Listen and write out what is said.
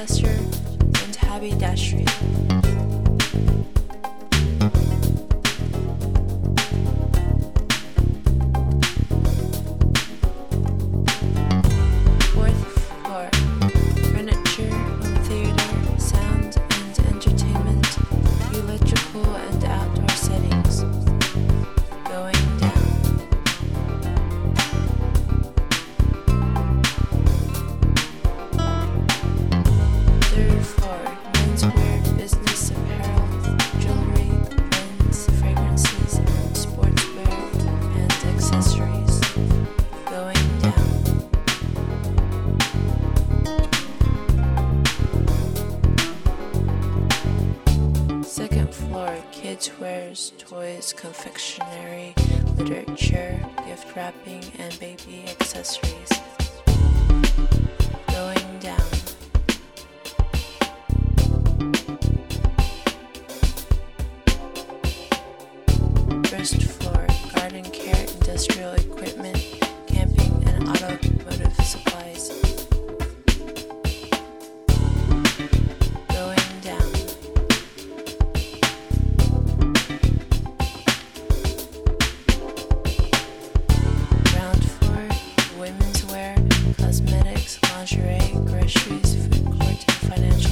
Manchester, and haberdashery. Fourth floor, furniture, home theater, sound and entertainment, electrical and outdoor settings. Going down. Third floor, menswear, business apparel, jewelry, pens, fragrances, sportswear, and accessories. Going down. Second floor, kids' wares, toys, confectionery, literature, gift wrapping, and baby accessories. Going down. First floor, garden care, industrial equipment, camping, and automotive supplies. Going down. Ground floor, women's wear, cosmetics, lingerie, groceries, food court, and financial